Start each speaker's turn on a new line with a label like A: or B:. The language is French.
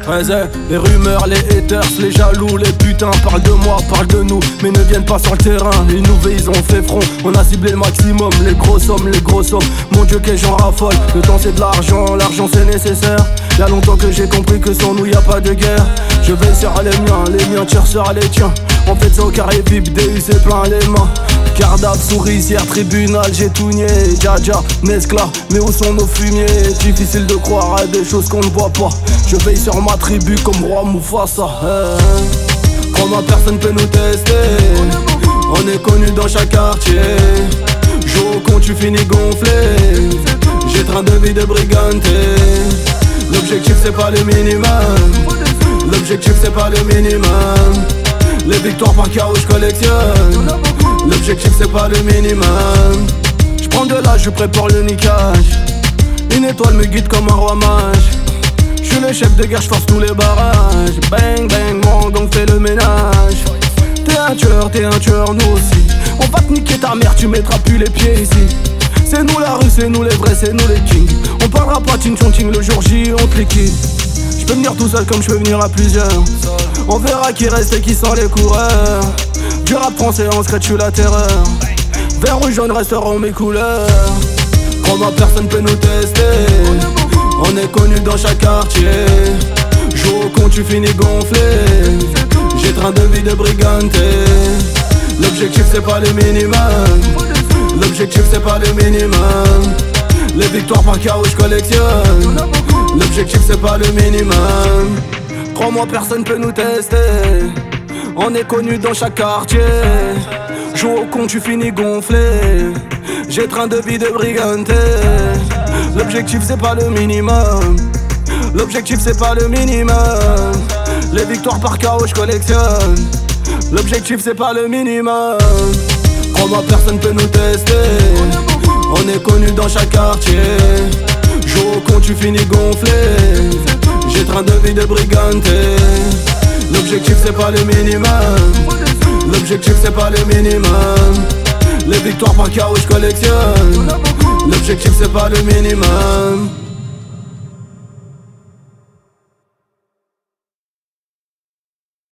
A: Ouais, les rumeurs, les haters, les jaloux, les putains parlent de moi, parlent de nous, mais ne viennent pas sur le terrain. Ils nous ils ont fait front, on a ciblé le maximum. Les gros sommes, mon Dieu que j'en raffole. Le temps c'est de l'argent, l'argent c'est nécessaire. Y'a longtemps que j'ai compris que sans nous y a pas de guerre. Je vais sur les miens tirent sur les tiens. On fait ça au carré VIP, DU c'est plein les mains. Cardave, souricière, tribunal, j'ai tout nié. Dja, Nescla, mais où sont nos fumiers? Difficile de croire à des choses qu'on ne voit pas. Je veille sur ma tribu comme roi Mufasa. Crois-moi, personne peut nous tester. On est connus dans chaque quartier. Joue au con, tu finis gonflé. J'ai train de vie de briganté. L'objectif c'est pas le minimum. L'objectif c'est pas le minimum. Les victoires par KO je collectionne. L'objectif c'est pas le minimum. J'prends de l'âge, je prépare le niquage. Une étoile me guide comme un roi mage. J'suis le chef de guerre, j'force tous les barrages. Bang bang, mon gang fait le ménage. T'es un tueur, nous aussi. On va te niquer ta mère, tu mettras plus les pieds ici. C'est nous la rue, c'est nous les vrais, c'est nous les kings. On parlera pas ting chong ting, le jour J on te liquide. J'peux venir tout seul comme j'peux venir à plusieurs. On verra qui reste et qui sont les coureurs. Du rap français en secret, j'suis la terreur. Vert ou jaune resteront mes couleurs. Crois-moi, personne peut nous tester. On est connus dans chaque quartier. Joue au con, tu finis gonflé. J'ai train de vie de briganté. L'objectif c'est pas le minimum. L'objectif c'est pas le minimum. Les victoires par KO je collectionne. L'objectif c'est pas le minimum. Crois-moi, personne peut nous tester. On est connus dans chaque quartier. Joue au con, tu finis gonflé. J'ai train de vie de briganté. L'objectif c'est pas le minimum. L'objectif c'est pas le minimum. Les victoires par KO je collectionne. L'objectif c'est pas le minimum. Crois-moi, personne peut nous tester. On est connus dans chaque quartier. Joue au con, tu finis gonflé. J'ai train de vie de briganté. L'objectif c'est pas le minimum. L'objectif c'est pas le minimum. Les victoires par KO je collectionne. L'objectif c'est pas le minimum.